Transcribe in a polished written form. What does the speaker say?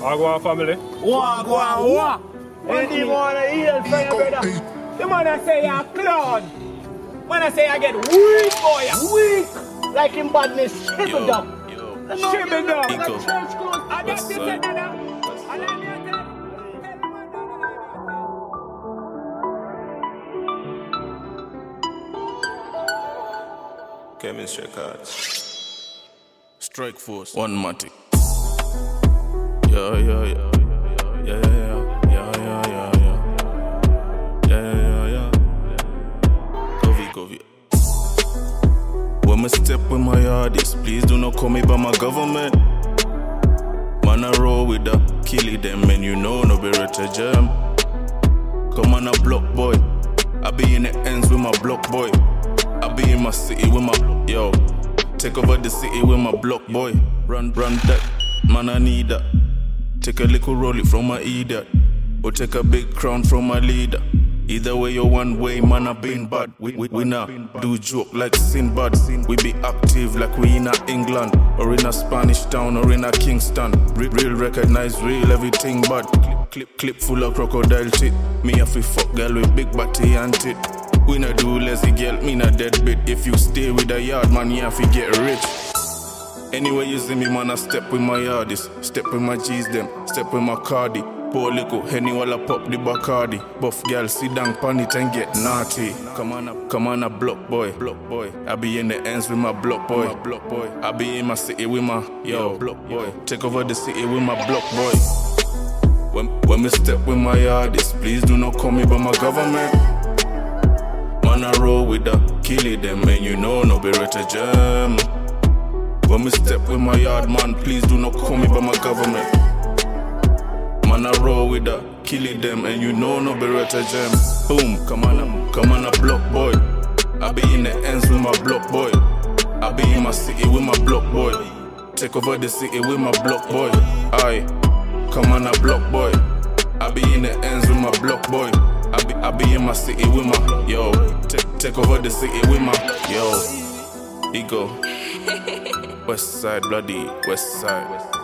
Wagwan family. Wagwan. Any man a heal for your brother. The man I say you're a clown. Man I say I get weak, boy. Weak. Like in badness. Shriveled up. Shriveled up. Like church clothes. I get this and that. Chemistry cards. Strike Force. One Matic. Yeah. Covey. When me step with my yardies, please do not call me by my government. Man, I roll with the killie them, and you know no be better jam. Come on, a block boy. I be in the ends with my block boy. I be in my city with my yo. Take over the city with my block boy. Run that, man I need that. Take a little roll it from my idiot, or take a big crown from my leader. Either way you're one way, man I been bad. We not do joke like Sinbad. We be active like we in a England, or in a Spanish town, or in a Kingston. Real recognize real everything bad. Clip full of crocodile shit. Me have to fuck girl with big body and tit. We not do lazy girl, me not dead bit. If you stay with the yard, man, you have to get rich. Anyway you see me, man, I step with my yardies. Step with my G's them, step with my cardi. Pour little Henny while I pop the Bacardi. Buff girl, sit down pan it and get naughty. Come on a block boy. I be in the ends with my block boy. I be in my city with my block boy. Take over the city with my block boy. When me step with my yardies, please do not call me by my government. Man, I roll with the killie them, and you know no be better jam. When me step with my yard, man, please do not call me by my government. Man, I roll with the killie them, and you know no be better jam. Boom, come on a block boy. I be in the ends with my block boy. I be in my city with my block boy. Take over the city with my block boy. Aye, come on a block boy. I be in the ends with my block boy. I be in my city with my yo. Take over the city with my yo. Ego. West side, bloody West side.